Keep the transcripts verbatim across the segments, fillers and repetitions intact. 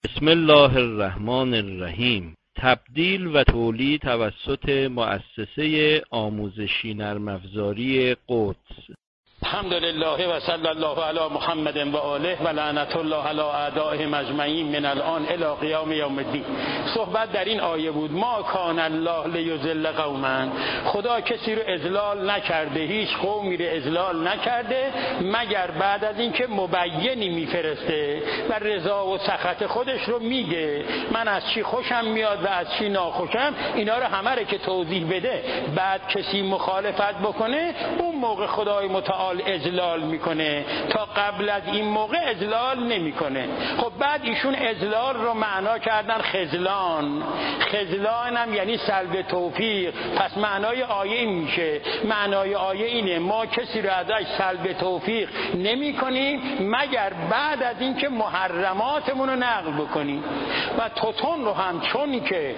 بسم الله الرحمن الرحیم. تبدیل و تولید توسط مؤسسه آموزشی نرم افزاری قدس. الحمدلله و صلی الله علی محمد و آله و لعنت الله علی اعدائهم اجمعین من الان الی قیام یوم الدین. صحبت در این آیه بود ما کان الله لیضل قوما، خدا کسی رو اضلال نکرده، هیچ قومی رو اضلال نکرده مگر بعد از اینکه مبینی میفرسته و رضا و سخط خودش رو میگه. من از چی خوشم میاد و از چی ناخوشم، اینا رو همه رو که توضیح بده، بعد کسی مخالفت بکنه، اون موقع خدای متعال اضلال میکنه. تا قبل از این موقع اضلال نمیکنه. خب بعد ایشون اضلال رو معنا کردن خذلان. خذلان هم یعنی سلب توفیق. پس معنای آیه این میشه، معنای آیه اینه ما کسی رو ازش سلب توفیق نمی کنیم مگر بعد از اینکه محرماتمون رو نقل بکنیم. و توتون رو هم چون که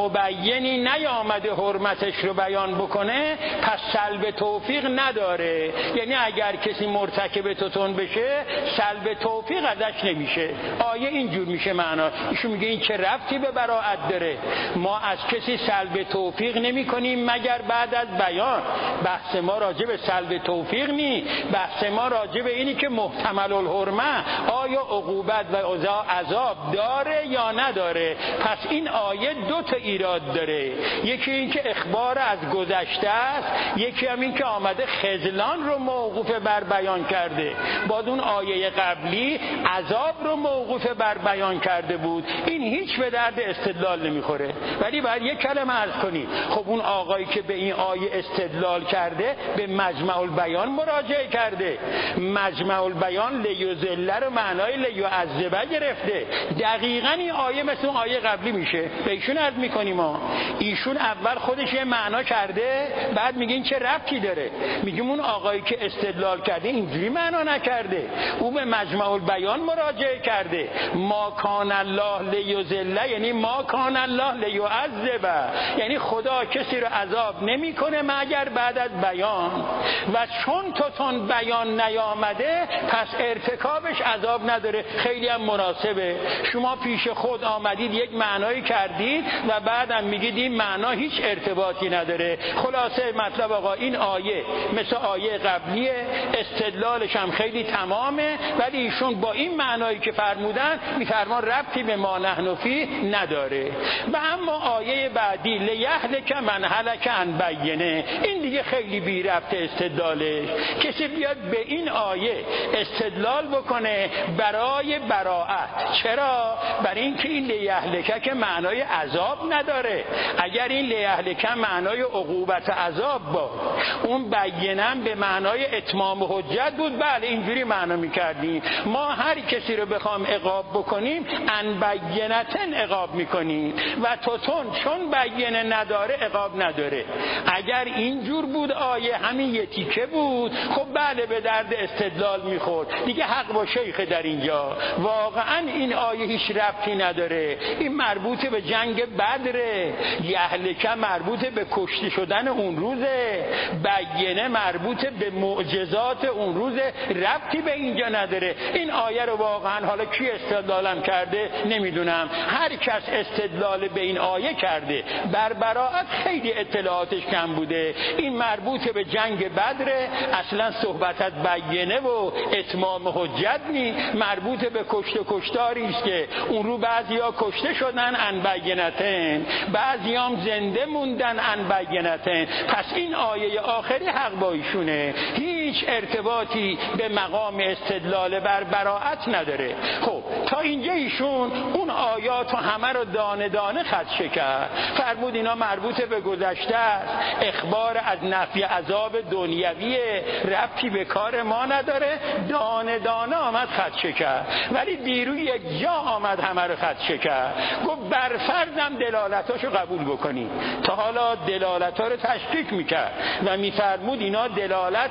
مبینی نیامده حرمتش رو بیان بکنه، پس سلب توفیق نداره. یعنی اگر کسی مرتکب توتون بشه سلب توفیق ازش نمیشه. آیه اینجور میشه معنا. ایشون میگه این چه ربطی به براءت داره؟ ما از کسی سلب توفیق نمی کنیم مگر بعد از بیان. بحث ما راجع به سلب توفیق نی، بحث ما راجع به اینی که محتمل الحرمه آیا عقوبت و عذاب داره یا نداره. پس این آیه دو تا ایراد داره، یکی این که اخبار از گذشته است، یکی هم این که آمده خذلان رو موقوف بر بیان کرده. بعد اون آیه قبلی عذاب رو موقوف بر بیان کرده بود. این هیچ به درد استدلال نمیخوره. ولی باید یک کلمه عرض کنیم، خب اون آقایی که به این آیه استدلال کرده به مجمع البیان مراجعه کرده. مجمع البیان لیضل رو معنای لیعذب گرفته. دقیقاً این آیه مثل اون آیه قبلی میشه. به ایشون عرض میکنیم ما ایشون اول خودش یه معنا کرده، بعد میگه این چه ربطی داره. میگیم اون آقایی که استدلال کرده اینجوری معنا نکرده، او به مجمع البیان مراجعه کرده. ما کان الله لیضل یعنی ما کان الله لیعذب، یعنی خدا کسی رو عذاب نمیکنه مگر بعد از بیان. و چون توتون بیان نیامده پس ارتکابش عذاب نداره. خیلی هم مناسبه. شما پیش خود آمدید یک معنایی کردید و بعدم میگید این معنا هیچ ارتباطی نداره. خلاصه مطلب آقا این آیه مثل آیه قبلیه، استدلالش هم خیلی تمامه، ولی ایشون با این معنایی که فرمودن میفرمان ربطی به ما نحن فی نداره. و اما آیه بعدی لیهلک من هلک عن بینه، این دیگه خیلی بی ربط استدلالش. کسی بیاد به این آیه استدلال بکنه برای براءت. چرا؟ برای اینکه این لیهلک که معنای عذاب نداره. اگر این لیهلک معنای عقوبت عذاب بود، اون بینم به معنای اتمام حجت بود، بله اینجوری معنا میکردیم. ما هر کسی رو بخوام عقاب بکنیم ان بینتن عقاب میکنیم و توتون چون بینه نداره عقاب نداره. اگر اینجور بود آیه همین یه تیکه بود، خب بله به درد استدلال میخورد دیگه. حق با شیخ در اینجا. واقعا این آیه هیچ ربطی نداره. این مربوط به جنگ بدره، یهلک مربوط به کشته شدن اون روزه، بینه مربوط به معجزات اون روز، ربطی به اینجا نداره. این آیه رو واقعا حالا کی استدلالم کرده نمیدونم، هر کس استدلال به این آیه کرده. بر براءت خیلی اطلاعاتش کم بوده. این مربوط به جنگ بدره، اصلا صحبت از بینه و اتمام حجت نی، مربوط به کشته کشتاری است که اون رو بعضیا کشته شدن ان بینتن، بعضیام زنده موندن ان بینتن. پس این آیه آخری حق با ایشونه، هیچ ارتباطی به مقام استدلال بر براءت نداره. خب تا اینجا ایشون اون آیات و همه رو دانه دانه خدشه کرد. فرمود اینا مربوط به گذشته است، اخبار از نفی عذاب دنیویه، ربطی به کار ما نداره. دانه دانه آمد خدشه کرد. ولی دیروز یک جا آمد همه رو خدشه کرد. گفت بر فرضم دلالتاشو قبول بکنی. تا حالا دلالت‌ها رو تشکیک میکرد و میفرمود اینا دلالت نداره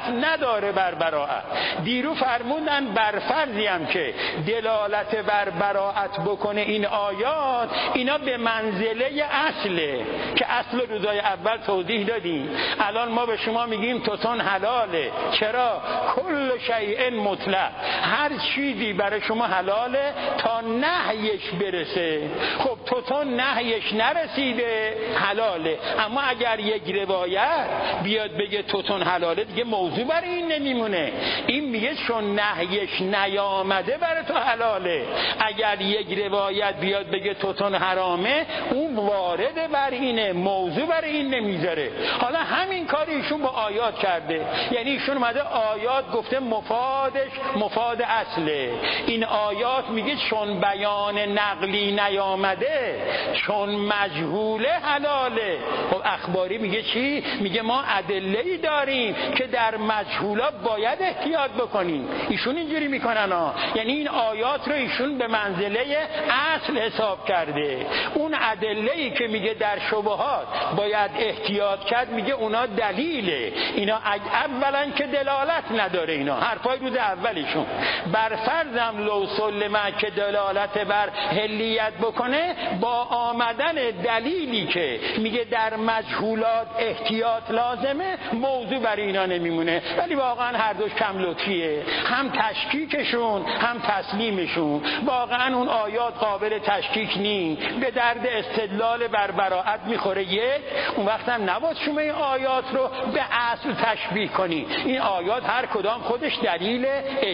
نداره بر براءت. دیرو فرمودن بر فرضی هم که دلالت بر براءت بکنه این آیات، اینا به منزله اصله که اصل روزای اول توضیح دادیم. الان ما به شما میگیم توتون حلاله. چرا؟ کل شیء مطلق، هر چیزی برای شما حلاله تا نهیش برسه. خب توتون نهیش نرسیده حلاله، اما اگر یک روایت بیاد بگه توتون حلاله دیگه موضوع برای این نمیمونه. این میگه چون نهیش نیامده برای تو حلاله. اگر یک روایت بیاد بگه توتون حرامه، اون وارد بر اینه، موضوع برای این نمیذاره. حالا همین کاری ایشون با آیات کرده، یعنی ایشون اومده آیات گفته مفادش مفاد اصله. این آیات میگه چون بیان نقلی نیامده، چون مجهوله حلاله. خب اخباری میگه چی؟ میگه ما ادله‌ای داریم که در مجهولا باید احتیاط بکنیم. ایشون اینجوری میکنن ها، یعنی این آیات رو ایشون به منزله اصل حساب کرده. اون ادله‌ای که میگه در شبهات باید احتیاط کرد، میگه اونا دلیله. اینا اولا که دلالت نداره، اینا حرفای روز اولیشون. بر فرضم لو سلمه که دلالت بر حلیت بکنه، با آمدن دلیلی که میگه در مجهولات احتیاط لازمه، موضوع برای اینا نمیمونه. ولی واقعا هر دوش کم لطفیه، هم تشکیکشون هم تسلیمشون. واقعا اون آیات قابل تشکیک نی، به درد استدلال بر براءت میخوره. یک اون وقت هم نباید شما این آیات رو به اصل تشبیه کنی. این آیات هر کدام خودش دلیل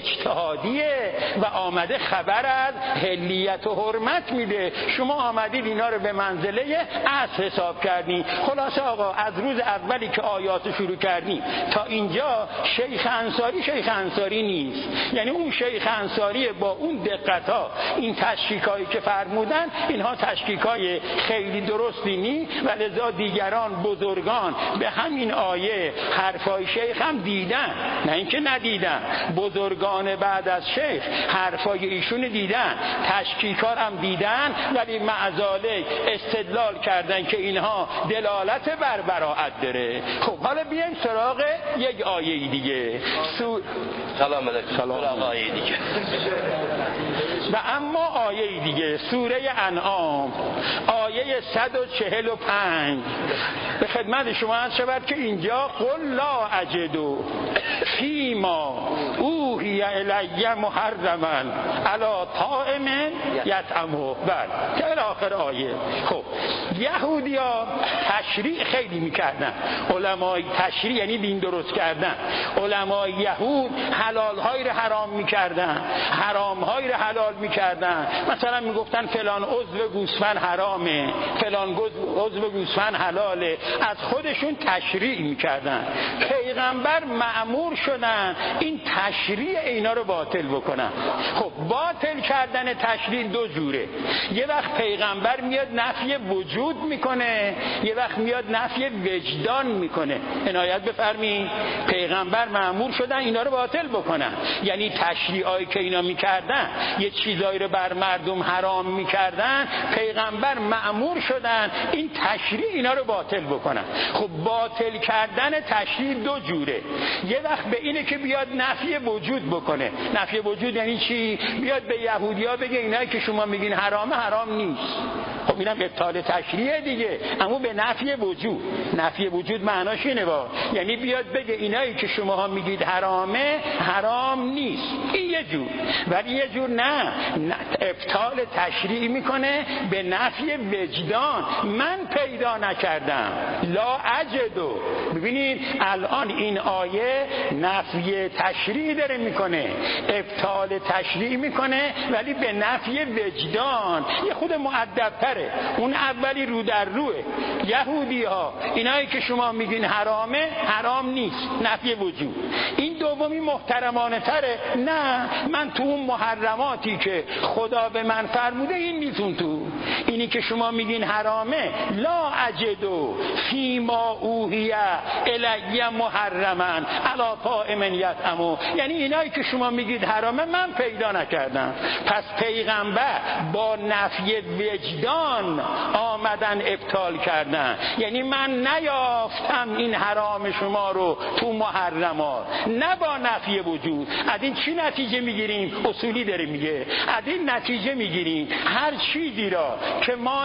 اجتهادیه و آمده خبر از حلیت و حرمت میده. شما آمدید اینا رو به منزله اصل حساب کردین. خلاصه آقا از روز اولی که آیات رو شروع کردیم تا اینجا شیخ انصاری شیخ انصاری نیست. یعنی اون شیخ انصاری با اون دقت‌ها این تشکیکایی که فرمودن، اینها تشکیکای خیلی درستی نی و لذا دیگران بزرگان به همین آیه حرفای شیخ هم دیدن، نه اینکه ندیدن. بزرگان بعد از شیخ حرفای ایشون دیدن، تشکیکار هم دیدن، ولی معذالک استدلال کردن که اینها دلالت بر براءت داره. خب حالا بیایم سراغ یک آیه دیگه. سو... سلام علیکم. سلام آیه دیگه. و اما آیه دیگه سوره انعام آیه صد و چهل و پنج به خدمت شما عرض شود که اینجا قل لا اجدو فیما اوحی الی محرما علی طاعم یطعمه. بله تا آخر آیه. خب یهودیا تشریع خیلی میکردن، علمای تشریع یعنی دین درست کردن. علمای یهود حلال های رو حرام میکردن، حرام های رو حلال میکردن. مثلا میگفتن فلان عضو گوسفند حرامه، فلان عضو گوسفند حلاله. از خودشون تشریع میکردن. پیغمبر مأمور شدن این تشریع اینا رو باطل بکنن. خب باطل کردن تشریع دو جوره. یه وقت پیغمبر میاد نفی وجود میکنه، یه وقت میاد نفی وجدان میکنه. عنایت بفرمایید. پیغمبر مأمور شدن اینا رو باطل بکنن، یعنی تشریعایی که اینا میکردن، یه چیزایی رو بر مردم حرام میکردن، پیغمبر مأمور شدن این تشریع اینا رو باطل بکنن. خب باطل کردن تشریع دو جوره. یه وقت به اینه که بیاد نفی وجود بکنه. نفی وجود یعنی چی؟ بیاد به یهودیا بگه اینایی که شما میگین حرامه حرام نیست. خب اینم ابطال تشریع دیگه، اما به نفی وجود. نفی وجود معناش اینه با یعنی بیاد بگه اینایی که شماها میگید حرامه حرام نیست. این یه جور. ولی یه جور نه، ابطال تشریع میکنه به نفی وجدان. من پیدا نکردم، لا اجدو. ببینید الان این آیه نفی تشریع داره میکنه، ابطال تشریع میکنه، ولی به نفی وجدان. یه خود مؤدب‌تره. اون اولی رو در روه. یهودی ها اینایی که شما میگین حرامه حرام نیست، نفی وجود. این دومی محترمانه تره. نه، من تو اون محرماتی که خدا به من فرموده این نیستون. تو اینی که شما میگین حرامه، لا اجدو فیما اوحی الی محرما علی طاعم یطعمه، یعنی اینایی که شما میگید حرامه من پیدا نکردم. پس پیغمبر با نفی وجدان آمدن ابطال کردن، یعنی من نیافتم این حرام شما رو تو محرمات، نه با نفی وجود. از این چی نتیجه میگیریم؟ اصولی داره میگه، از این نتیجه میگیریم هر چیزی را که ما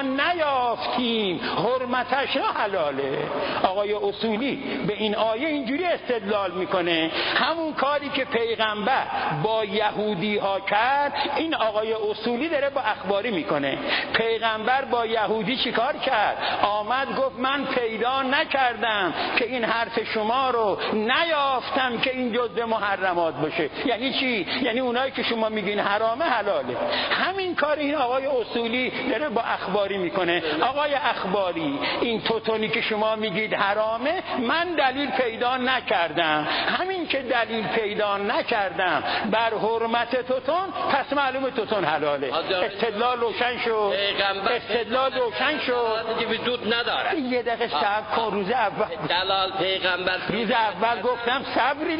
نیافتیم حرمتش را حلاله. آقای اصولی به این آیه اینجوری استدلال میکنه، همون کاری که پیغمبر با یهودی ها کرد این آقای اصولی داره با اخباری میکنه. پیغمبر با یهودی چی کار کرد؟ آمد گفت من پیدا نکردم که این حرف شما رو نیافتم که این جزء محرمات باشه. یعنی چی؟ یعنی اونایی که شما میگین حرامه حلاله. همین کار این آقای اصولی داره با اخباری میکنه. آقای اخباری، این توتونی که شما میگید حرامه من دلیل پیدا نکردم، همین که دلیل پیدا نکردم بر حرمت توتون، پس معلومه توتون حلاله. استدلال روشن شد، استدلال روشن شد. وجود نداره. یه دقیقه صبر کن. روز اول دلال پیغمبر روز اول گفتم صبری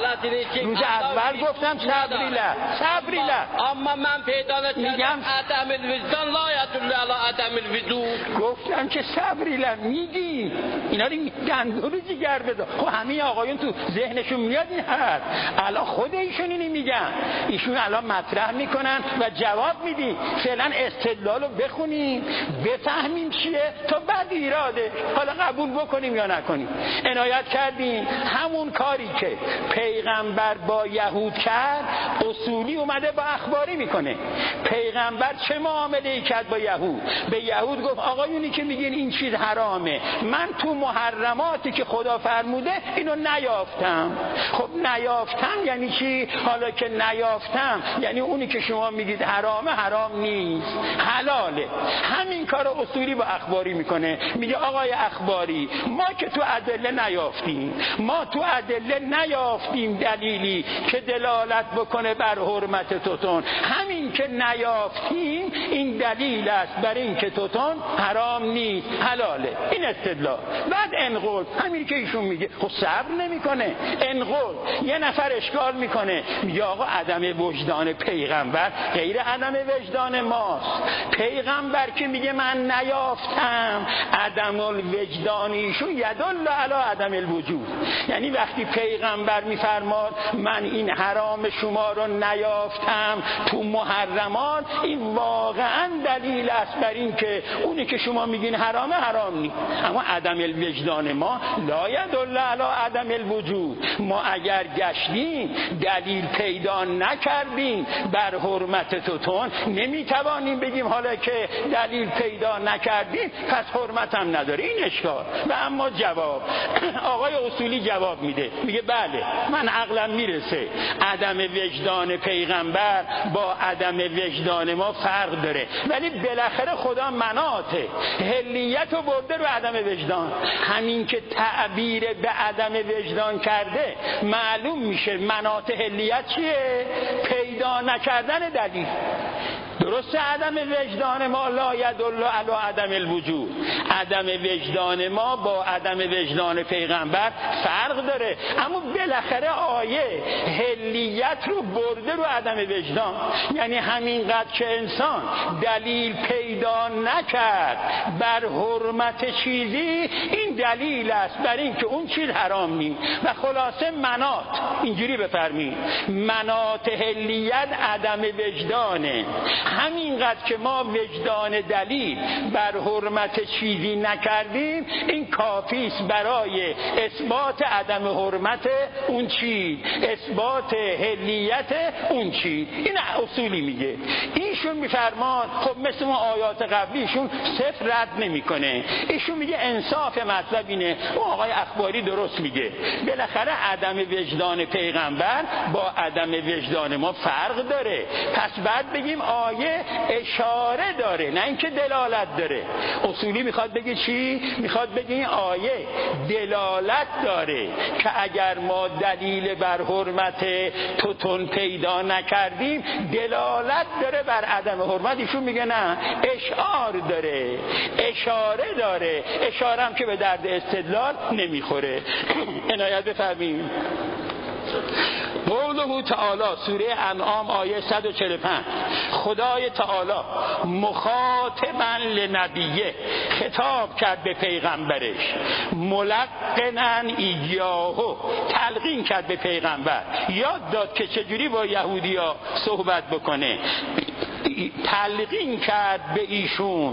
له، روز اول گفتم صبری له، صبری له. اما من پیدا نکردم عدم الوجدان لا یدل علی عدم الوجود. گفتم که صبری له میگی اینا رو گندور جگر بده. خب همه آقایون تو ذهنشون میاد این حرف، الان خود ایشون اینو میگن، ایشون الان مطرح میکنن و جواب میدی. فعلا استدلالو بخونیم بفهمیم چیه تا بعد ایراده حالا قبول بکنیم یا نکنیم. عنایت کردیم همون کاری که پیغمبر با یهود کرد اصولی اومده با اخباری میکنه. پیغمبر چه معامله کرد با یهود؟ به یهود گفت آقایونی که میگین این چیز حرامه، من تو محرماتی که خدا فرموده اینو نیافتم. خب نیافتم یعنی چی؟ حالا که نیافتم یعنی اونی که شما میگید حرامه حرام نیست، حلاله. همین کار اصولی با اخباری میکنه. میگه آقای اخباری ما که تو ادله نیافتیم، ما تو ادله نیافتیم دلیلی که دلالت بکنه بر حرمت توتون، همین که نیافتیم این دلیل است بر این که توتون حرام نیست حلاله. این استدلال. بعد انقل همین که ایشون میگه خب صبر نمیکنه. انقل یه نفر اشکال میکنه، میگه آقا عدم وجدان پیغمبر غیر عدم وجدان ماست. پیغمبر که میگه من نیافتم، عدم الوجدان ایشون یدل علی عدم الوجود. یعنی وقتی پیغمبر میفرماد من این حرام شما رو نیافتم تو محرمات، این واقعا دلیل است بر این که اونی که شما میگین حرامه حرام نیست. اما عدم الوجدان ما لا یدل علی عدم الوجود. ما اگر گشتیم دلیل پیدا نکردیم بر حرمت توتون، نمیتوانیم بگیم حالا که دلیل پیدا نکردیم پس حرمت هم نداره. این اشکال. و اما جواب آقای اصولی جواب میده، میگه بله من عقلم میرسه عدم وجدان پیغمبر با عدم وجدان ما فرق داره، ولی بالاخره خدا مناط حلیت رو برده رو عدم وجدان. همین که تعبیر به عدم وجدان کرده معلوم میشه مناط حلیت چیه؟ پیدا نکردن دلیل. درسته عدم وجدان ما لا یدل علی عدم الوجود، عدم وجدان ما با عدم وجدان پیغمبر فرق داره، اما بالاخره آیه حلیت رو برده رو عدم وجدان. یعنی همینقدر که انسان دلیل پیدا نکرد بر حرمت چیزی، این دلیل است بر این که اون چیز حرام نیست. و خلاصه مناط اینجوری بفرمایید، مناط حلیت عدم وجدانه. همینقدر که ما وجدان دلیل بر حرمت چیزی نکردیم، این کافی است برای اثبات عدم حرمت اون چیز، اثبات حلیت اون چیز. این اصولی میگه. ایشون میفرمان خب مثل ما آیات قبلیشون صفر رد نمیکنه. ایشون میگه انصاف مطلب اینه، اون آقای اخباری درست میگه، بالاخره عدم وجدان پیغمبر با عدم وجدان ما فرق داره. پس بعد بگیم آیه اشاره داره نه اینکه دلالت داره. اصولی میخواد بگه چی؟ میخواد بگه این آیه دلالت داره که اگر ما دلیل بر حرمت توتون پیدا نکردیم، دلالت داره بر بر عدم حرمت ایشون میگه نه، اشعار داره، اشاره داره، اشاره هم که به درد استدلال نمیخوره. عنایت بفرمایید. قوله تعالی سوره انعام آیه صد و چهل و پنج، خدای تعالی مخاطبا لنبیه خطاب کرد به پیغمبرش، ملقنا ایاهو تلقین کرد به پیغمبر، یاد داد که چجوری با یهودیا صحبت بکنه، تلقین کرد به ایشون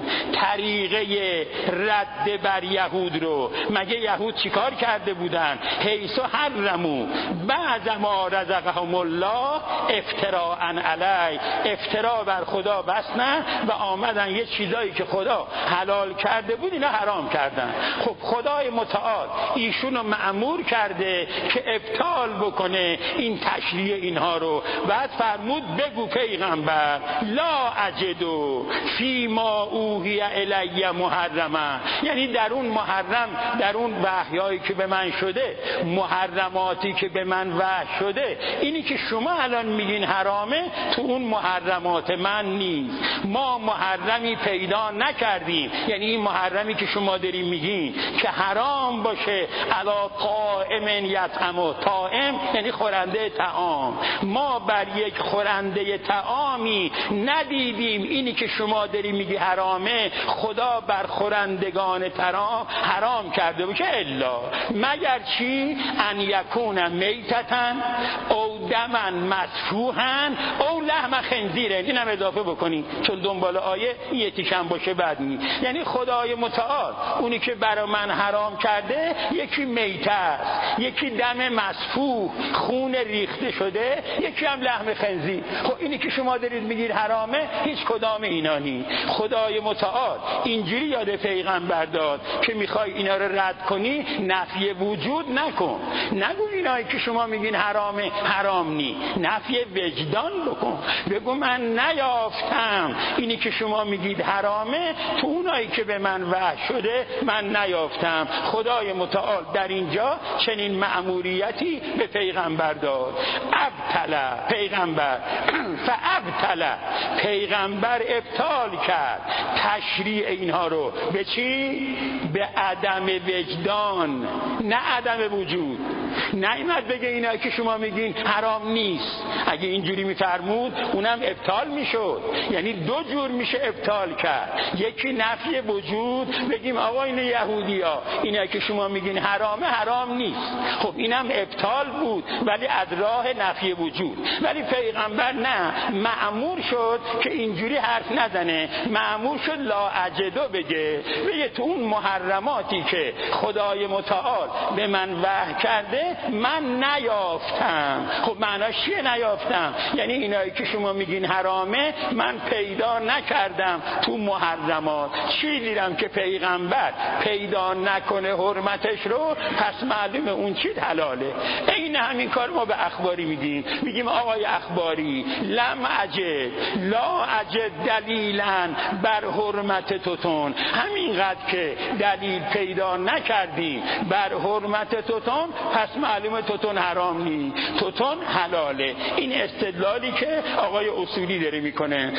طریقه رد بر یهود رو. مگه یهود چیکار کرده بودن؟ حیث حرمو بعد ما رزقهم الله افتراء علی، افترا بر خدا بسنن و آمدن یه چیزایی که خدا حلال کرده بود اینا حرام کردن. خب خدای متعال ایشونو مأمور کرده که ابطال بکنه این تشریع اینها رو. بعد فرمود بگو پیغمبر لا اجدو فی ما اوحی الی محرما، یعنی در اون محرم، در اون وحیایی که به من شده، محرماتی که به من وحی شده، اینی که شما الان میگین حرامه تو اون محرمات من نیست. ما محرمی پیدا نکردیم، یعنی این محرمی که شما دارین میگین که حرام باشه علی طاعم یطعمه، طاعم یعنی خورنده طعام، ما بر یک خورنده طعامی ندیدیم اینی که شما داری میگی حرامه خدا بر خورندگان طعام حرام کرده باشه الا مگر چی؟ ان یکون میتتن او دمن مسفوحن او لحم خنزیر. این هم اضافه بکنی چون دنبال آیه یه تیشم باشه بعد می، یعنی خدای متعال اونی که برای من حرام کرده یکی میته است، یکی دم مسفوح خون ریخته شده، یکی هم لحم خنزیر. خب اینی که شما دارید میگید حرامه هیچ کدام اینا نی. خدای متعال اینجوری یاد پیغمبر داد که میخوای اینا رو رد کنی نفی وجود نکن، نگو اینایی که شما میگین حرامه حرام نی، نفی وجدان بکن، بگو من نیافتم اینی که شما میگید حرامه تو اونایی که به من وحی شده من نیافتم. خدای متعال در اینجا چنین مأموریتی به پیغمبر داد. ابتلا پیغمبر فابتلا پیغمبر ابطال کرد تشریع اینها رو به چی؟ به عدم وجدان، نه عدم وجود. نعمت بگه اینا که شما میگین حرام نیست، اگه اینجوری میفرمود اونم ابطال میشد. یعنی دو جور میشه ابطال کرد، یکی نفی وجود، بگیم آقا این یهودی ها اینا که شما میگین حرامه حرام نیست، خب اینم ابطال بود ولی از راه نفی وجود. ولی پیغمبر نه، مأمور شد که اینجوری حرف نزنه، مأمور شد لا اجدو بگه، بگه تو اون محرماتی که خدای متعال به من وحی کرده من نیافتم. خب معناش چیه نیافتم؟ یعنی اینایی که شما میگین حرامه من پیدا نکردم تو محرمات. چی دیدم که پیغمبر پیدا نکنه حرمتش رو، پس معلومه اون چی حلاله. این همین کار ما به اخباری میگیم، میگیم آقای اخباری لم اجد لا اجد دلیلا بر حرمت توتون، همینقدر که دلیل پیدا نکردی بر حرمت توتون پس معلومه توتون حرام نی، توتون حلاله. این استدلالی که آقای اصولی داره میکنه.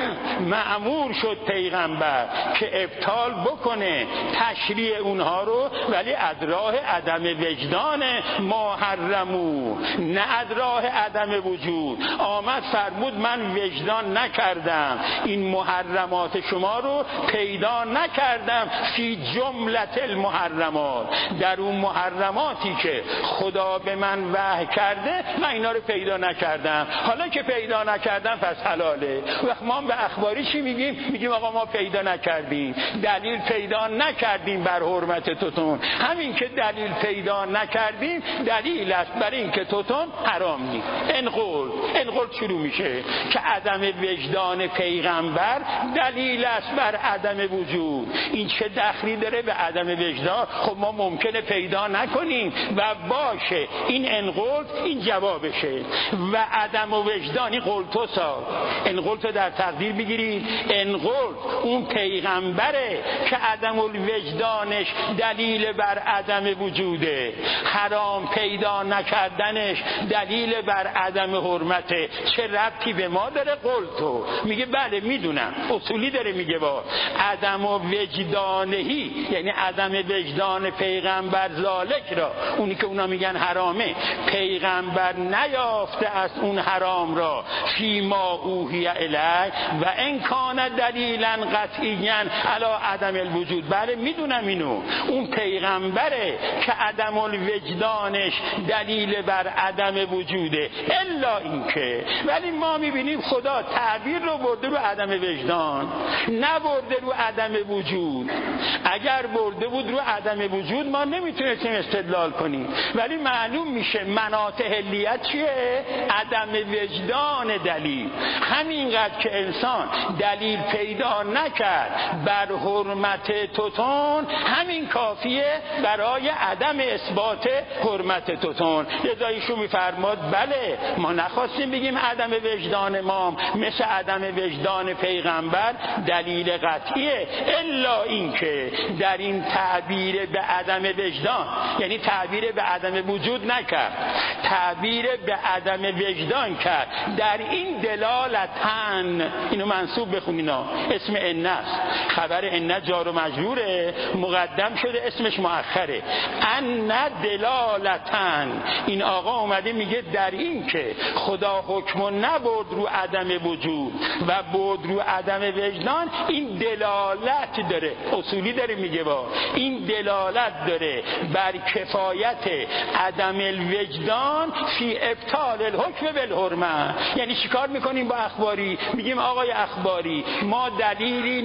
مأمور شد پیغمبر که ابطال بکنه تشریع اونها رو، ولی از راه عدم وجدان ما حرمو، نه از راه عدم وجود. آمد فرمود من وجدان نکردم این محرمات شما رو، پیدا نکردم فی جملت المحرمات، در اون محرماتی که خدا به من وحی کرده من اینا رو پیدا نکردم. حالا که پیدا نکردم پس حلاله. وقت ما به اخباری چی میگیم؟ میگیم آقا ما پیدا نکردیم، دلیل پیدا نکردیم بر حرمت توتون. همین که دلیل پیدا نکردیم دلیل است برای اینکه توتون حرام نیست. انقل انقل شروع میشه که عدم وجدان پیغمبر دلیل است بر عدم وجود. این چه دخلی داره به عدم وجدان؟ خب ما ممکنه پیدا نکنیم و باز باشه این انقلت این جوابشه. و عدم و وجدانی قلتوسا، انقلت در تقدیر بگیرید، انقلت اون پیغمبره که عدم الوجدانش دلیل بر عدم وجوده، حرام پیدا نکردنش دلیل بر عدم حرمته. چه ربطی به ما داره؟ قلتو میگه بله میدونم، اصولی داره میگه با عدم و وجدانهی، یعنی عدم وجدان پیغمبر ذالک را، اونی که اونا میگن حرامه، پیغمبر نیافته از اون حرام را فیما اوحی الی و ان کان دلیلا قطعیا علی عدم الوجود. بله میدونم اینو، اون پیغمبره که عدم الوجدانش دلیل بر عدم وجوده، الا اینکه ولی ما میبینیم خدا تعبیر رو برده رو عدم وجدان، نبرده رو عدم وجود. اگر برده بود رو عدم وجود ما نمیتونستیم استدلال کنیم، ولی معلوم میشه مناط حلیت چیه؟ عدم وجدان دلیل. همینقدر که انسان دلیل پیدا نکرد بر حرمت توتون، همین کافیه برای عدم اثبات حرمت توتون. لذایشون میفرماد بله ما نخواستیم بگیم عدم وجدان ما مثل عدم وجدان پیغمبر دلیل قطعیه، الا اینکه در این تعبیر به عدم وجدان، یعنی تعبیر به عدم وجود نکرد، تعبیر به عدم وجدان کرد. در این دلالتن، اینو منصوب بخونینا، اسم ان است، خبر ان جار و مجروره، مقدم شده اسمش مؤخره. ان دلالتن، این آقا اومده میگه در این که خدا حکمو نبرد رو عدم وجود و برد رو عدم وجدان، این دلالت داره، اصولی داره میگه با این دلالت داره بر کفایت عدم الوجدان فی ابطال الحکم بالحرمه. یعنی چیکار میکنیم با اخباری؟ میگیم آقای اخباری ما دلیلی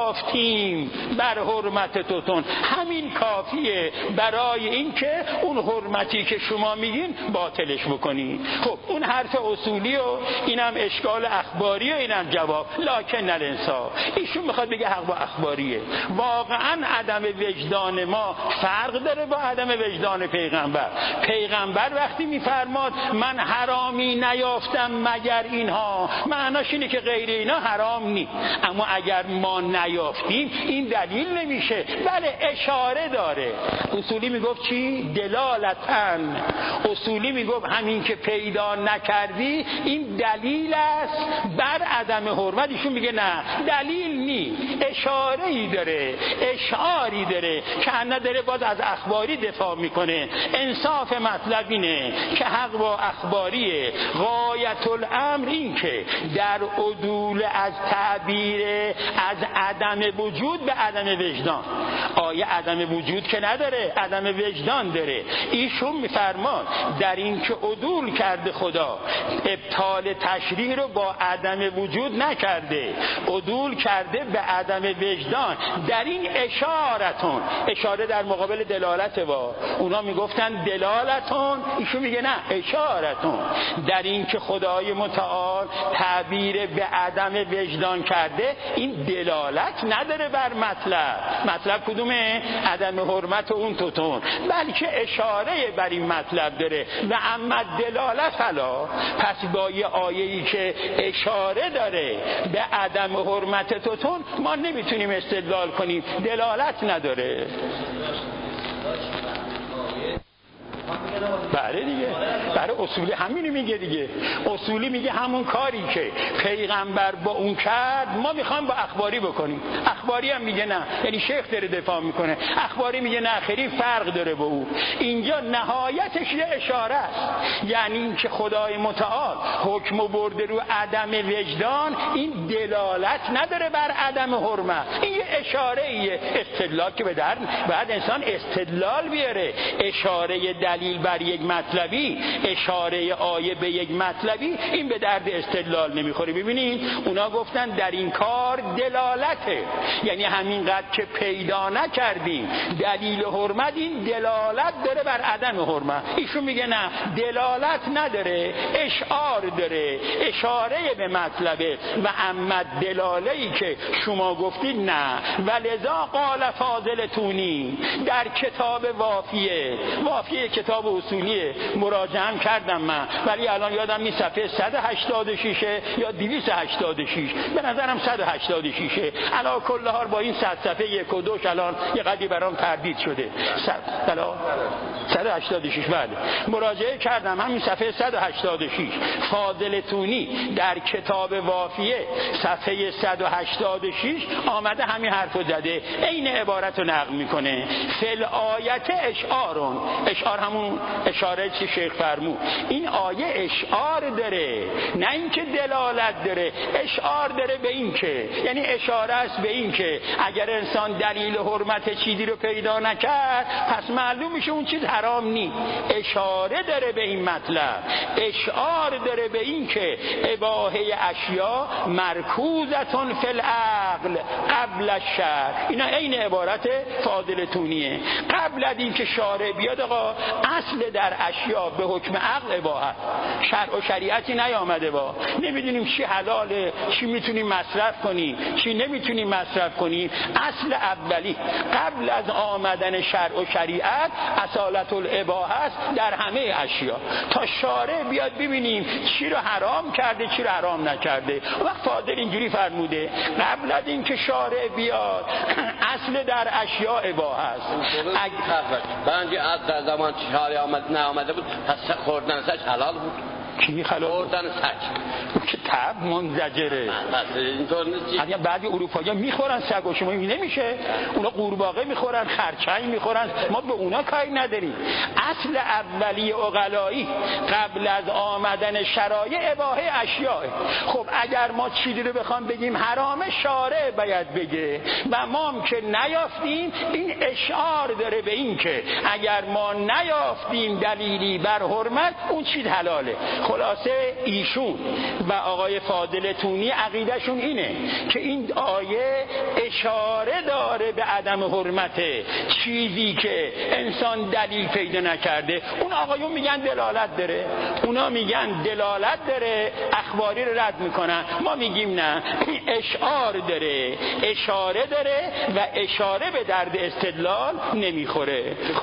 نیافتیم بر حرمت توتون، همین کافیه برای اینکه اون حرمتی که شما میگین باطلش بکنی. خب اون حرف اصولی و اینم اشکال اخباری و اینم جواب. لکن الانصاف، ایشون میخواد بگه حق با اخباریه. واقعا عدم وجدان ما فرق داره با عدم وجدان پیغمبر. پیغمبر وقتی میفرماد من حرامی نیافتم مگر اینها، معناش اینه که غیر اینا حرام نی. اما اگر ما نیافتیم این دلیل نمیشه. بله اشاره داره. اصولی میگفت چی؟ دلالتن. اصولی میگفت همین که پیدا نکردی این دلیل است بر عدم حرمت. ایشون میگه نه دلیل نی، اشاره ای داره، اشعاری داره که انا داره باز از اخباری دفاع میکنه. انصاف مطلب اینه که حق با اخباریه. غایت الامر این که در عدول از تعبیر از عدم وجود به عدم وجدان، آیه عدم وجود که نداره، عدم وجدان داره. ایشون میفرمان در این که عدول کرده خدا، ابطال تشریح رو با عدم وجود نکرده، عدول کرده به عدم وجدان. در این اشارتون، اشاره در مقابل دلالت با اونا میگفتن دلالتون، ایشون میگه نه اشارتون. در این که خدای متعال تعبیر به عدم وجدان کرده این دلالت نداره بر مطلب. مطلب کدومه؟ عدم حرمت اون توتون، بلکه اشاره بر این مطلب داره. و اما دلالت فلا، پس با یه آیه‌ای که اشاره داره به عدم حرمت توتون ما نمیتونیم استدلال کنیم، دلالت نداره. بله دیگه، برای اصولی همینی میگه دیگه. اصولی میگه همون کاری که پیغمبر با اون کرد ما میخوایم با اخباری بکنیم. اخباری هم میگه نه، یعنی شیخ داره دفاع میکنه. اخباری میگه نه خیلی فرق داره با او. اینجا نهایتش یه اشاره است، یعنی این که خدای متعال حکم برده رو عدم وجدان، این دلالت نداره بر عدم حرمت. این یه اشاره ایه. استدلال که به درد بعد انسان استدلال بیاره، اشاره دلیل بر یک مطلبی، اشاره آیه به یک مطلبی، این به درد استدلال نمیخوره. ببینید اونا گفتن در این کار دلالته، یعنی همینقدر که پیدا نکردیم دلیل حرمت، این دلالت داره بر عدم حرمت. ایشون میگه نه دلالت نداره، اشعار داره، اشاره به مطلبه. و اما دلاله‌ای که شما گفتید نه. ولذا قال فاضل تونی در کتاب وافیه، وافیه کتاب کتاب اصولی مراجعه کردم من، ولی الان یادم نیست صفحه صد و هشتاد و شش یا دویست و هشتاد و شش، به نظرم صد و هشتاد و شش. علا کل حال با این صد صفحه یک و دوش الان یه قدری برام تردید شده. صد و هشتاد و شش بله مراجعه کردم، همین صفحه صد و هشتاد و شش. فاضل تونی در کتاب وافیه صفحه صد و هشتاد و شش آمده همین حرفو زده، عین عبارت رو نقل میکنه. فل آیت اشعارون، اشعار همون اشاره که شیخ فرمود، این آیه اشعار داره نه اینکه دلالت داره. اشعار داره به این که، یعنی اشاره است به این که اگر انسان دلیل حرمت چیزی رو پیدا نکرد پس معلوم میشه اون چیز حرام نی. اشاره داره به این مطلب، اشعار داره به این که اباحه اشیا مرکوزتون فی العقل قبل الشرع. اینا عین عبارت فاضل تونیه. قبل از این که شارع بیاد آقا اصل در اشیا به حکم عقل اباحه، شرع و شریعتی نیامده با نمیدونیم چی حلاله، چی میتونیم مصرف کنیم، چی نمیتونیم مصرف کنیم. اصل اولی قبل از آمدن شرع و شریعت اصالت الاباحه است در همه اشیا، تا شارع بیاد ببینیم چی رو حرام کرده چی رو حرام نکرده. وقت فاضل اینجوری فرموده قبل از این که شارع بیاد اصل در اشیا اباحه است. بنجی از در زمان شارع آمد نه آمده بود پس خوردن سج حلال بود. کی حلال؟ خوردن سگ که طب منزجره. اینطور نیست. اگه بعضی اروپایی میخورن سگ و شما نمیشه، اونا قورباغه میخورن، خرچنگ میخورن، ما به اونا کاری نداریم. اصل اولی عقلایی قبل از آمدن شرایع اباحه اشیاء. خب اگر ما چیزی رو بخوام بگیم حرامه شارع باید بگه و ما هم که نیافتیم، این اشعار داره به این که اگر ما نیافتیم دلیلی بر حرمت اون چیز حلاله. خلاصه ایشون و آقای فاضل تونی عقیدهشون اینه که این آیه اشاره داره به عدم حرمت چیزی که انسان دلیل پیدا نکرده. اون آقایون میگن دلالت داره، اونا میگن دلالت داره، اخباری رو رد میکنن. ما میگیم نه، اشعار داره، اشاره داره و اشاره به درد استدلال نمیخوره. خب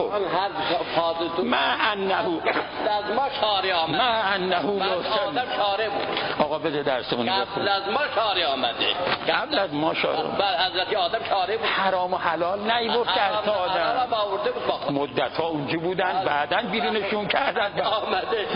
ما انه از ما شارع آمد، ما انه آدم شارع بود. آقا بده درسمون قبل از ما شارع آمده، قبل از ما شارع بر حضرت آدم شارع بود. حرام و حلال نیگفت در آدم، مدت ها اونجا بودن بعداً بیرونشون کردن آمده.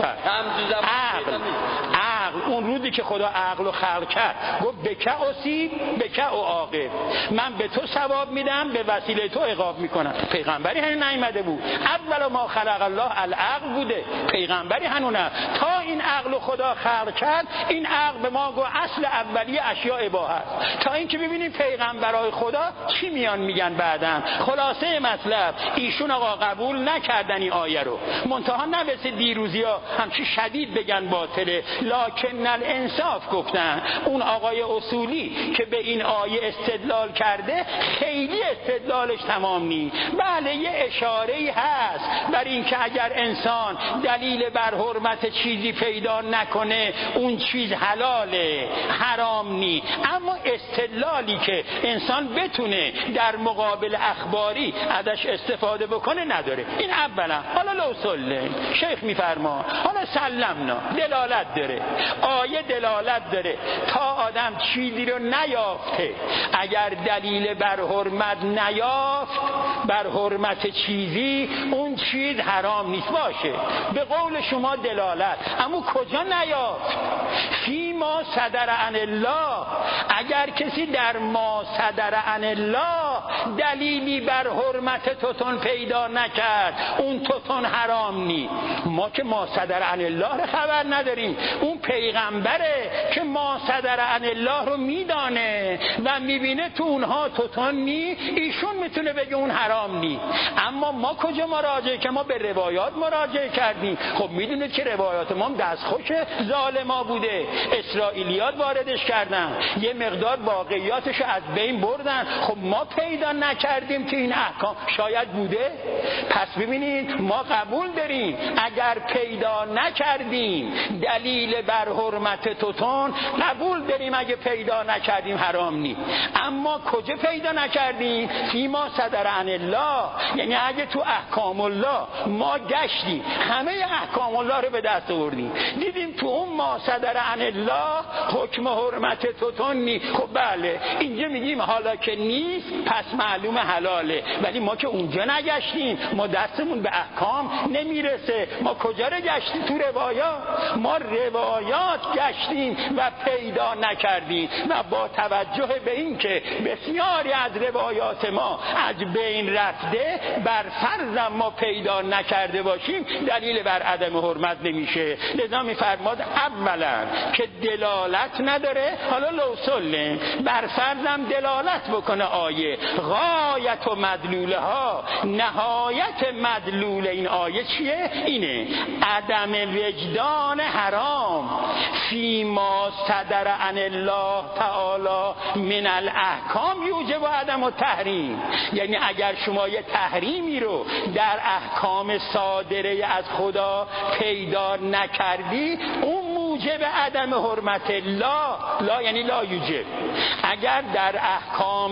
عقل عقل اون روزی که خدا عقل رو خلق کرد گفت بکع و سیب بکع و عاقب، من به تو ثواب میدم به وسیله تو عقاب میکنم. پیغمبری هنوز نیامده بود، اول ما خلق الله العقل بوده، پیغمبری هنوز نه. تا این عقل رو خدا خلق کرد این عقل به ما گفت اصل اولی اشیاء اباحه است، تا اینکه ببینیم پیغمبرای خدا چی میان میگن بعداً. خلاصه مطلب ایشون آقا قبول نکردن این آیه رو، منتها نوسه دیروزی ها همچی شدید بگن باطله، لکن الانصاف گفتن. اون آقای اصولی که به این آیه استدلال کرده خیلی استدلالش تمام نی. بله یه اشاره‌ای هست بر این که اگر انسان دلیل بر حرمت چیزی پیدا نکنه اون چیز حلاله حرام نی، اما استدلالی که انسان بتونه در مقابل اخباری ازش استفاده بکنه نداره. این اولا. حالا لو سلم شیخ میفرما حالا سلمنا دلالت داره، آیه دلالت داره تا آدم چیزی رو نیافته، اگر دلیل بر حرمت نیافت بر حرمت چیزی اون چیز حرام نیست باشه. به قول شما دلالت، اما کجا نیافت؟ فی ما صدر عن الله، اگر کسی در ما صدر عن الله دلیلی بر حرمت توتون پیدا نکرد اون توتون حرام نی. ما که ما صدر عن الله رو خبر نداریم، اون پیغمبره که ما صدر عن الله رو میدانه و میبینه تو اونها توتون نی، ایشون میتونه بگه اون حرام نی. اما ما کجا مراجعه که ما به روایات مراجعه کردیم؟ خب میدونید که روایات ما دستخوش ظالما بوده، اسرائیلیات واردش کردن، یه مقدار واقعیاتش از بین بردن. خب ما پیدا پیدا نکردیم تو این احکام. شاید بوده. پس ببینید ما قبول داریم اگر پیدا نکردیم دلیل بر حرمت توتون، قبول داریم اگه پیدا نکردیم حرام نی. اما کجا پیدا نکردیم؟ فیما صدر عن الله، یعنی اگه تو احکام الله ما گشتیم همه احکام الله رو به دست آوردیم دیدیم تو اون ما صدر عن الله حکم حرمت توتون نی، خب بله اینجا میگیم حالا که نیست پس معلوم حلاله. ولی ما که اونجا نگشتیم، ما دستمون به احکام نمیرسه. ما کجا رو گشتیم؟ تو روایات. ما روایات گشتیم و پیدا نکردیم و با توجه به این که بسیاری از روایات ما از بین رفته، بر فرض ما پیدا نکرده باشیم دلیل بر عدم حرمت نمیشه. لذا میفرماد اولا که دلالت نداره، حالا لو سلم بر فرضم دلالت بکنه آیه، غایت و مدلوله ها، نهایت مدلول این آیه چیه؟ اینه عدم وجدان حرام فیما صدر عن الله تعالی من الاحکام یوجب عدم التحریم. یعنی اگر شما یه تحریمی رو در احکام صادره از خدا پیدا نکردی، اون موجب عدم حرمت لا، لا یعنی لا یوجب. اگر در احکام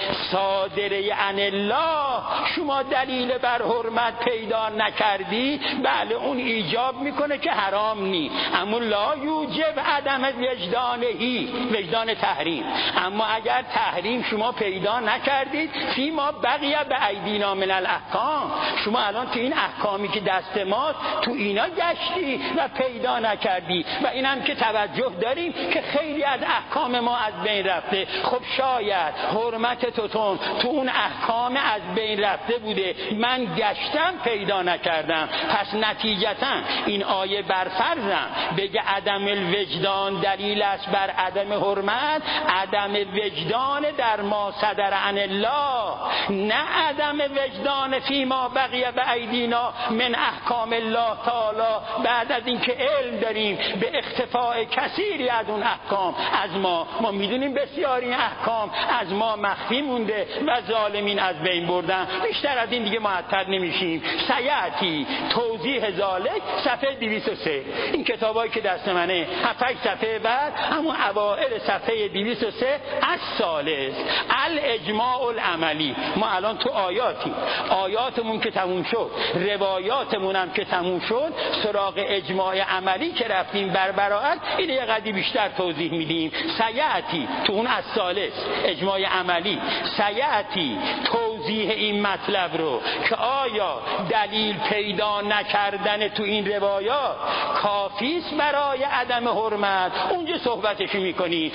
صادره عن الله شما دلیل بر حرمت پیدا نکردی، بله اون ایجاب میکنه که حرام نی، اما لا یوجب عدم وجدانهی، وجدان تحریم. اما اگر تحریم شما پیدا نکردید، فیما بقیه به ایدینا من الاحکام، شما الان تو این احکامی که دست ماست تو اینا گشتی و پیدا نکردی. و اینم که توجه داریم که خیلی از احکام ما از بین رفته. خب شاید حرمت توتون تو اون احکام از بین رفته بوده، من گشتم پیدا نکردم، پس نتیجتا این آیه بر فرضم بگه عدم الوجدان دلیل است بر عدم حرمت، عدم وجدان در ما صدر عن الله، نه عدم وجدان فیما بقیه به ایدینا من احکام الله تعالی. بعد از اینکه علم داریم به اختفاء کثیری از اون احکام از ما، ما میدونیم بسیاری احکام از ما مخفی مونده و ظالمین از بین بردن. بیشتر از این دیگه معطل نمیشیم. سیاتی توضیح ذالک صفحه دویست و سه، این کتابایی که دست منه هفت صفحه بعد همون اوائل صفحه دویست و سه از ثالث الاجماع العملی. ما الان تو آیاتی، آیاتمون که تموم شد، روایاتمون هم که تموم شد، سراغ اجماع عملی که رفتیم بر براءت، این یه قدری بیشتر توضیح میدیم. سیاتی تو اون از ثالث اجماع عملی، سیاتی توضیح این مطلب رو که آیا دلیل پیدا نکردن تو این روایات کافیست برای عدم حرمت، اونجا صحبتش میکنی.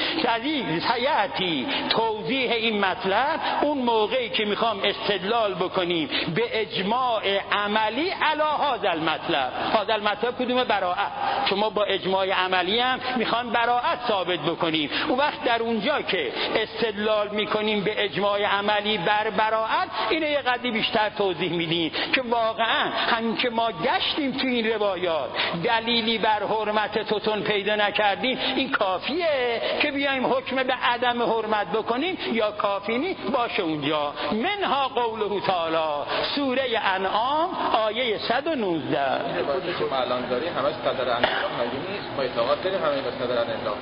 سیاتی توضیح این مطلب اون موقعی که میخوام استدلال بکنیم به اجماع عملی علی هذا المطلب. هذا المطلب کدوم؟ براءت. شما با اجماع عملی هم میخوان براءت ثابت بکنیم. اون وقت در اونجا که استدلال میکنیم به اجماع عملی بر براءت، اینو یه قدری بیشتر توضیح میدیم که واقعا همین که ما گشتیم تو این روایات دلیلی بر حرمت توتون پیدا نکردیم، این کافیه که بیایم حکم به عدم حرمت بکنیم یا کافی نی؟ باشه اونجا. منها قوله تعالی، سوره انعام آیه صد و نوزده. این روایتی که ما الان داریم همش صدر عن الله مگه نیست؟ با اطاعت داریم همه به صدر عن الله.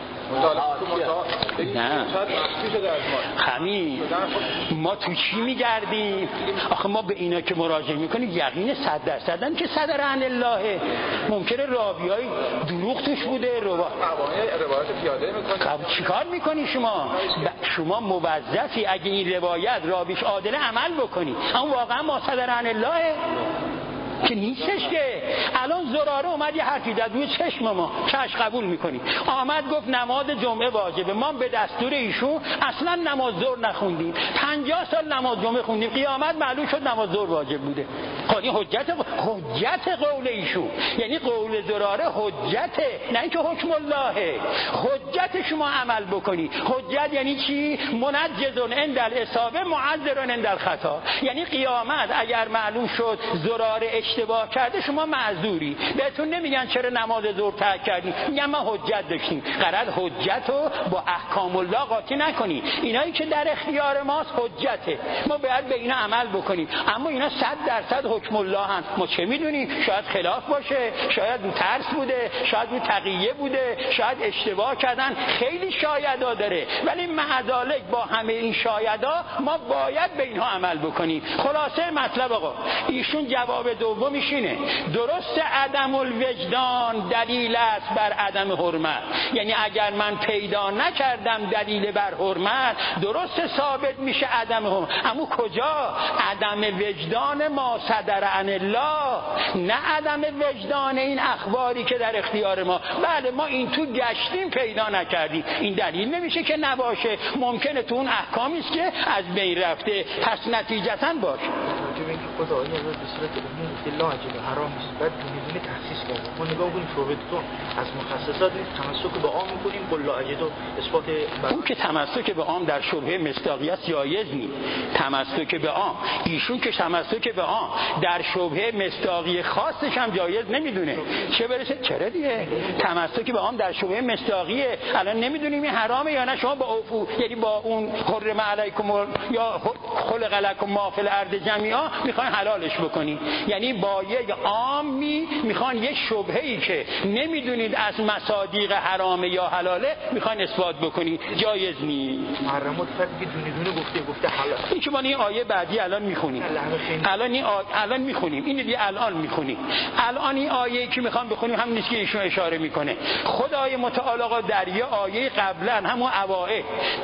نه همین ما تو چی میگردیم؟ آخه ما به اینا که مراجعه میکنیم یقین صد درصدن که صدر عن الله. ممکنه راویای دروغ توش بوده، روایت پیاده میکنه. خب چیکار میکنی شما؟ شما موظفی اگه این روایت راویش عادل عمل بکنی. اما واقعا ما صدر عن الله که نیستش که. الان زراره اومد یه حرفی زد روی چشم ما، چش قبول میکنیم. آمد گفت نماز جمعه واجبه، ما به دستور ایشون اصلا نماز ظهر نخوندیم، پنجاه سال نماز جمعه خوندیم، قیامت معلوم شد نماز ظهر واجب بوده. خب این حجت حجت قول ایشون، یعنی قول زراره حجته، نه اینکه حکم الله. حجت شما عمل بکنی. حجت یعنی چی؟ منجزون عند الاصابه معذرون عند الخطا. یعنی قیامت اگر معلوم شد زراره اشتباه کرده شما معذوری. بهتون نمیگن چرا نماز ظهر ترک کردین، میگن ما حجت داشتیم. قرار حجت رو با احکام الله قاطی نکنی. اینایی که در اختیار ماست حجته، ما باید به اینا عمل بکنیم. اما اینا صد درصد حکم الله هست. ما چه میدونیم؟ شاید خلاف باشه، شاید اون ترس بوده، شاید اون تقیه بوده، شاید اشتباه کردن. خیلی شایدا داره، ولی معذالک با همه این شایدا ما باید به اینها عمل بکنیم. خلاصه مطلب آقا ایشون جواب دومیش اینه: درست عدم الوجدان دلیل است بر عدم حرمت. یعنی اگر من پیدا نکردم دلیل بر حرمت، درست ثابت میشه عدم حرمت. اما کجا؟ عدم وجدان ما صدر عن الله، نه عدم وجدان این اخباری که در اختیار ما. بله ما این تو گشتیم پیدا نکردیم، این دلیل نمیشه که نباشه. ممکنه تو اون احکامی است که از بین رفته، پس نتیجتا باشه. خدا آیه از به صورت عموم الله عجل حرام است، بعد میدونی تخصیص کرده. ما نگاه کنیم شعبتون از مخصصات تمسک به عام میکنیم، قل عجل اثبات بر... اون که تمسک به عام در شبهه مصداقیت جایز نیست. تمسک به عام، ایشون که تمسک به عام در شبهه مصداقی خاصش هم جایز نمیدونه، چه برسه چرا دیگه تمسک به عام در شبهه مصداقیه. الان نمیدونیم این حرامه یا نه. شما با اوفو، یعنی با اون حرم علیکم یا خلق لکم ما فی الارض جمیعا میخواین حلالش بکنین. یعنی با یک عامی میخوان یک شبهه‌ای که نمیدونید از مصادیق حرامه یا حلاله میخواین اثبات بکنید، جایز نیست. محرمات فقط دونه دونه گفته گفته حلال. این که ما این آیه بعدی الان میخونیم، الان این آ... الان میخونیم اینو دیگه الان میخونیم. الان این آیه‌ای که میخوام بخونیم همین نیست که ایشون اشاره میکنه. خدای متعال در یه آیه قبلا همون اوائل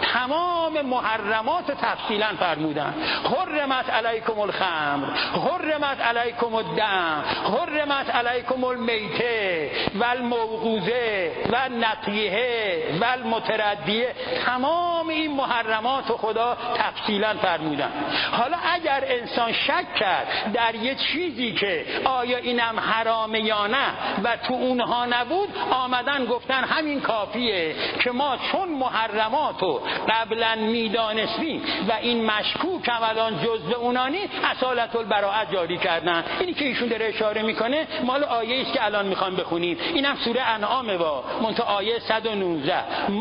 تمام محرمات تفصیلا فرمودن. حرمت علیکم الخمر، حرمت علیکم الدم، حرمت علیکم المیته و الموقوذه و النطیحه و المتردیه. تمام این محرمات خدا تفصیلا فرمودن. حالا اگر انسان شک کرد در یه چیزی که آیا اینم حرامه یا نه و تو اونها نبود، آمدن گفتن همین کافیه که ما چون محرماتو قبلا میدانستیم و این مشکوک هم الان جزء اونانی، اصالت البراءت جاری کردن. اینی که ایشون داره اشاره میکنه مال آیه است که الان میخوام بخونیم. اینم سوره انعام با منتها آیه صد و نوزده.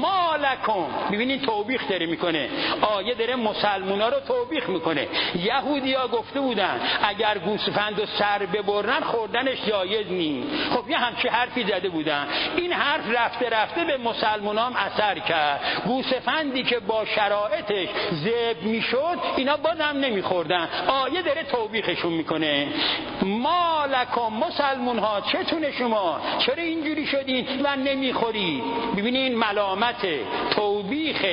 مالکم، ببینید توبیخ داره میکنه، آیه داره مسلمونا رو توبیخ میکنه. یهودیا گفته بودن اگر گوسفند و سر ببرن خوردنش جایز نیست. خب یه همچین حرفی زده بودن. این حرف رفته رفته به مسلمونا هم اثر کرد. گوسفندی که با شرایطش ذبح میشد اینا بازم نمیخوردن. آیه داره توبیخشون میکنه. مالکم، مسلمون ها چتونه شما؟ چرا اینجوری شدین و نمیخورید؟ ببینین ملامت، توبیخ.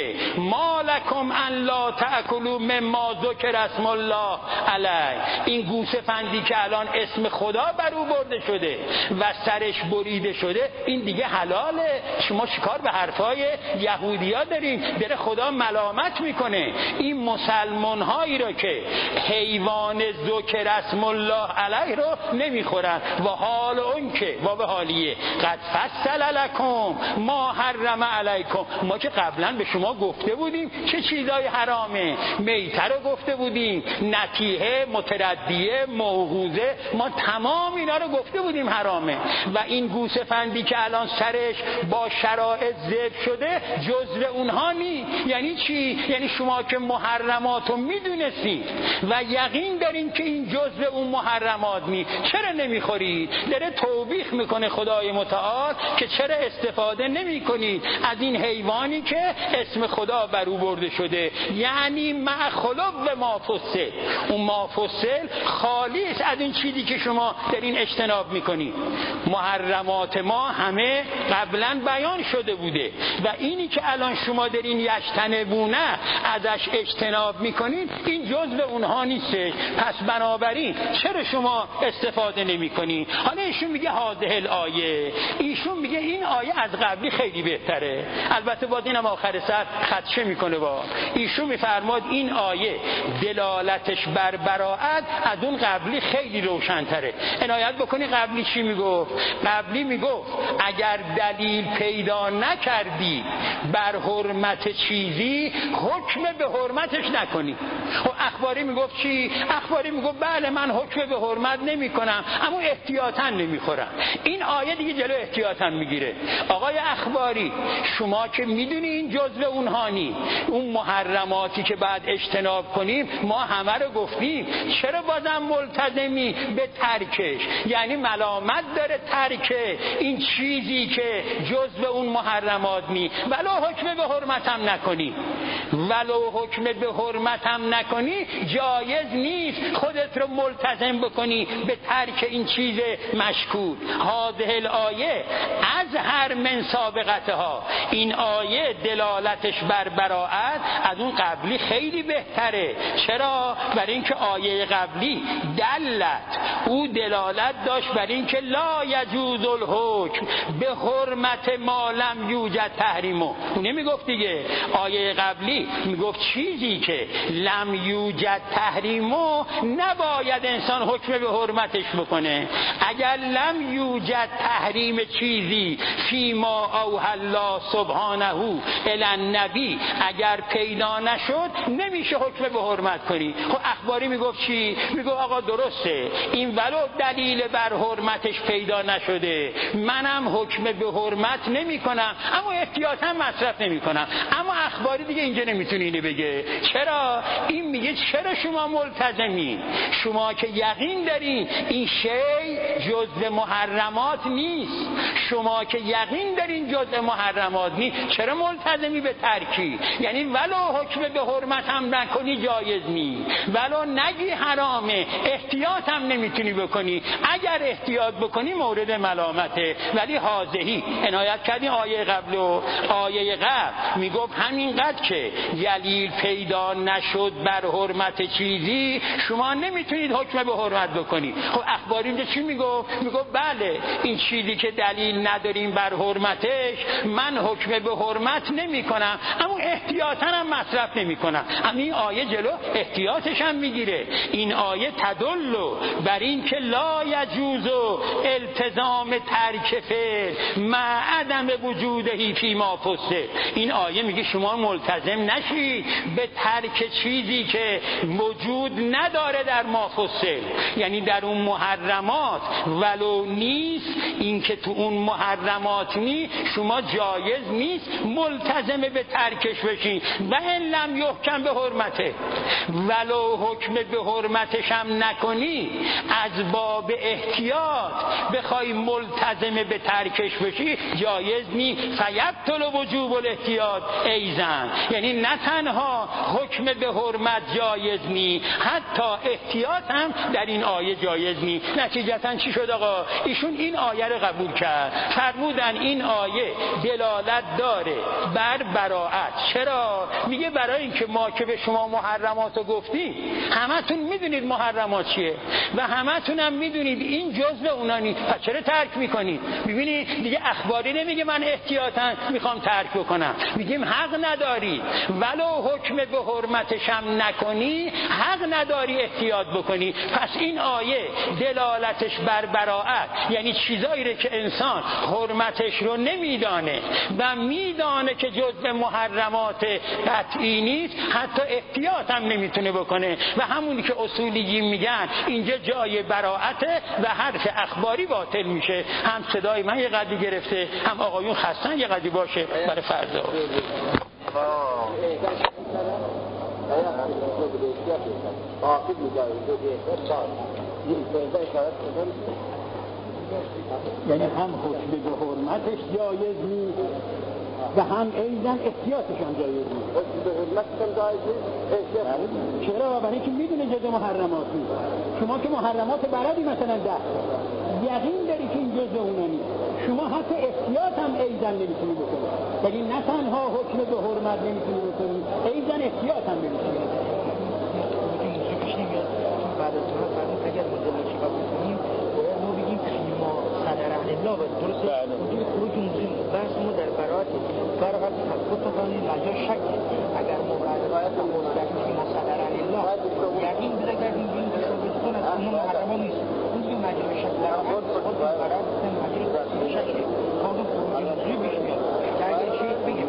مالکم ان لا تاکلوا مما ذکر اسم الله علیه. این گوسفندی که الان اسم خدا بر او برده شده و سرش بریده شده، این دیگه حلاله. شما شکار به حرفای یهودیا دارین. داره خدا ملامت میکنه این مسلمان هایی رو که حیوان ذکر اسم الله علیه رو نمیخورن. و حال اون که و به حالیه قد فصل لکم ما حرم علیکم. ما که قبلا به شما گفته بودیم چه چیزای حرامه. میته رو گفته بودیم، نطیحه، متردیه، موقوذه، ما تمام اینا رو گفته بودیم حرامه. و این گوسفندی که الان سرش با شرایط ذبح شده جزء اونها نی. یعنی چی؟ یعنی شما که محرمات رو میدونستید و یقین دارین که این جزء اون محرمات نی، چرا نمیخورید؟ داره توبیخ میکنه خدای متعال که چرا استفاده نمی کنید از این حیوانی که اسم خدا بر او برده شده. یعنی معخلب به مافصل، اون مافصل خالی است از این چیزی که شما دارین اجتناب میکنید. محرمات ما همه قبلا بیان شده بوده و اینی که الان شما دارین یجتنبونه ازش اجتناب میکنید این جزء اونها نیست. پس بنابراین چرا شما استفاده نمیکنید؟ حالا ایشون میگه هذه الآیه، ایشون میگه این آیه از قبلی خیلی بهتره. البته باز اینم آخر سر خدشه میکنه. با ایشون میفرماد این آیه دلالتش بر براءت از اون قبلی خیلی روشن‌تره. عنایت بکنی قبلی چی میگفت؟ قبلی میگفت اگر دلیل پیدا نکردی بر حرمت چیزی حکم به حرمتش نکنی. و اخباری میگفت چی؟ اخباری میگفت بله من حکم به حرمت حرمت نمیکنم اما احتیاطاً نمیخورم. این آیه دیگه جلو احتیاطاً میگیره. آقای اخباری شما که میدونی این جزء اونها نی، اون محرماتی که بعد اجتناب کنیم ما همه رو گفتیم، چرا بازم ملتزمی به ترکش؟ یعنی ملامت داره ترک این چیزی که جزء اون محرمات نی، ولو حکم به حرمتم نکنی، ولو حکم به حرمتم نکنی جایز نیست خودت رو ملتزم بکنی به ترک این چیز مشکوک. هذه الآیه از هر من سابقتها، این آیه دلالتش بر براءت از اون قبلی خیلی بهتره. چرا؟ برای اینکه آیه قبلی دلت، او دلالت داشت بر اینکه لا یجوز الحکم به حرمت ما لم یوجد تحریمه. اون نمیگفت دیگه، آیه قبلی میگفت چیزی که لم یوجد تحریمه نباید انسان حکم به حرمتش بکنه. اگر لم یوجد تحریم چیزی فیما اوحی الله سبحانه الی النبی اگر پیدا نشد نمیشه حکم به حرمت کنی. خب اخباری میگفت چی؟ میگفت آقا درسته این ولو دلیل بر حرمتش پیدا نشده منم حکم به حرمت نمی کنم اما احتیاطاً مصرف نمی کنم. اما اخباری دیگه اینجا نمیتونه اینو بگه. چرا؟ این میگه چرا شما ملتزمی؟ شما که یقین دارین این شی جزء محرمات نیست، شما که یقین دارین جزء محرمات نیست، چرا ملتزمی به ترکی؟ یعنی ولو حکم به حرمت هم نکنی جایز نیست، ولو نگی حرامه احتیاط هم نمیتونی بکنی. اگر احتیاط بکنی مورد ملامته. ولی حاضهی عنایت کردی آیه قبل و آیه قبل میگفت همینقدر که دلیل پیدا نشد بر حرمت چیزی شما نمیتونید حکم به حرمت بکنی. خب اخباری اینجا چی میگفت؟ میگفت بله این چیزی که دلیل نداریم بر حرمتش من حکم به حرمت نمی کنم اما احتیاطاً هم مصرف نمی کنم. اما این آیه جلو احتیاطش هم میگیره. این آیه تدل بر این که لا یجوز التزام ترک فعل مع عدم وجودهی فی ما فسد. این آیه میگه شما ملتزم نشید به ترک چیزی که وجود نداره در ما فسد، یعنی در اون محرمات ولو نیست، این که تو اون محرمات نی شما جایز نیست ملتزم به ترکش بشین. و ان لم یحکم به حرمته، ولو حکم به حرمتش هم نکنی از باب احتیاط بخوای ملتزم به ترکش بشی جایز نی. فیبطل وجوب الاحتیاط ایزن، یعنی نه تنها حکم به حرمت جایز نی حتی احتیاط هم در این آیه جایز نی. نتیجتا چی شد آقا؟ ایشون این آیه رو قبول کرد، فرمودن این آیه دلالت داره بر براءت. چرا؟ میگه برای اینکه ما که به شما محرمات رو گفتیم همتون میدونید محرمات چیه و همتون هم میدونید این جزء اونا نیست، پس چرا ترک میکنید؟ ببینید دیگه اخباری نمیگه من احتیاطاً میخوام ترک بکنم، میگیم حق نداری ولو حکم به حرمتش هم نکنی حق نداری احتیاط بکنی. پس این آیه دلالتش بر براءت، یعنی چیزایی رو که انسان حرمتش رو نمیدانه و میدانه که جزء محرمات قطعی نیست حتی احتیاط هم نمیتونه بکنه. و همونی که اصولیین میگن اینجا جای براءته و حرف اخباری باطل میشه. هم صدای من یه قدری گرفته هم آقایون خستن یه قدری باشه برای فردا. یعنی هم حکم به حرمتش جایز نیست و هم ایزن احتیاطش هم جایز نیست. حکم به حرمتش هم جایز نیست. چرا؟ برای اینکه میدونه جزء محرمات نیست. شما که محرمات بلدی مثلا ده یقین داری که این جزء اونا نیست، شما حتی احتیاط هم ایزن نمیتونی بکنی. یعنی نه تنها حکم به حرمت نمیتونی بکنی ایزن احتیاط هم نمیتونی بکنی. بعد از اون فرمود اگر مدلش قبول کنیم باید ما بگیم فیما صدر عن الله و درست وجود خروج موضوع بحث ما در براءت براءت تثبت کنیم مجاز شک. اگر ما براءت مطلق فیما صدر عن الله یقین بده کردیم این ثابت کن از اون محرم نیست اون که مجاز شک براءت خود براءت مجاز شک خود خروج موضوع پیش میاد. اگر شک بگیم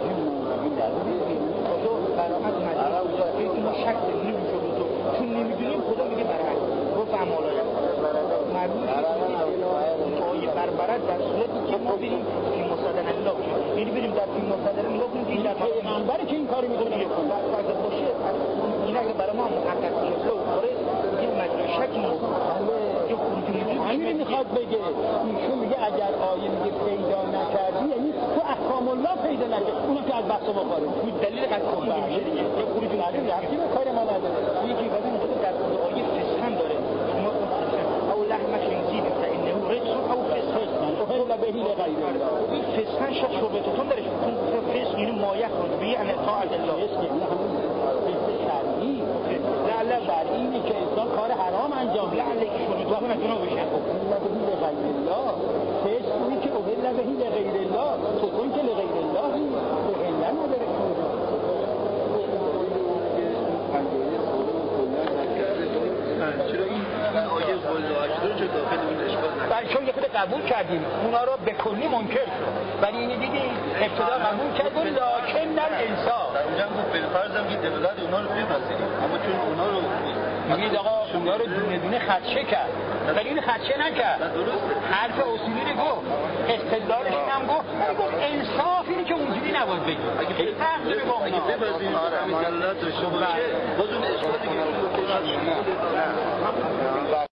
خود براءت مجاز شک که ما شک نمیشه چون نمیدونیم خدا میگه برای گفت اعمال معلوم که آیه بربرد در صورتی که ما بریم فی مصدر الله یعنی بریم در فی مصدر الله کنیم که این در منبری که این کاری میکنه اگر باشه این اگر برای ما محقق شده و خارج این مجرد شک نیست که خروج موجود همین میخواد بگه ایشون میگه اگر آیه میگه پیدا نکردی یعنی تو احکام الله پیدا نکردی اونم که از بحث ما خارج بود دلیل قد خروج میشه دیگه که خروج معلوم رفتی به کار ما نداره یکی بعد میگه در آیه فسخن داره ما او لحم خنزیر فانه رجس او فسخ اهل به لغیر الله این فسخن شد شربتون داره چون فسخ یعنی ما یخرج به ان طاعت الله فسخ یعنی همون فسخ شرعی لعل شرعی که انسان کار حرام انجام بده لعل شربتون نتونه بشه اهل به لغیر الله فسق اونی که اهل به لغیر الله تو اون که لغیر الله اهل نداره چرا این آیه قول چه داخل اون اشکال نکنه بله چون یه خود قبول کردیم اونا رو به کلی منکر شد ولی اینی دیدیم ابتدا قبول کردیم لکن در انصاف در اونجا هم گفت بالفرض هم که دولت اونا رو بپذیریم اما چون اونا رو میگید آقا اونا رو دونه دونه خدشه کرد ولی این خدشه نکرد حرف اصولی رو گفت استدلالش این هم گفت گفت انصاف اینه که اونجوری نباید بگیم اگه فرق داره با اونا بپذیریم معلت داشته باشه باز اون اشکالی که